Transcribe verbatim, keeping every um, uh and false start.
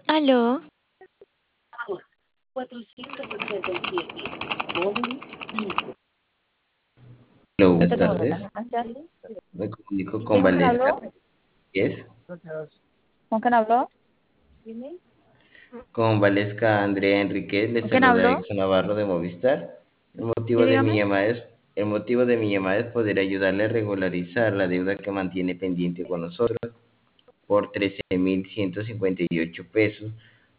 Aló, Hola, buenas tardes. Me comunico con ¿Quién Valesca habló? Enríquez. ¿Con quién habló? Con Valesca Andrea Enríquez le ¿Con quién saluda habló? Exxon Navarro de Movistar. El Sí, motivo de mi dígame. llamada es, el motivo de mi llamada es poder ayudarle a regularizar la deuda que mantiene pendiente con nosotros por trece mil ciento cincuenta y ocho pesos.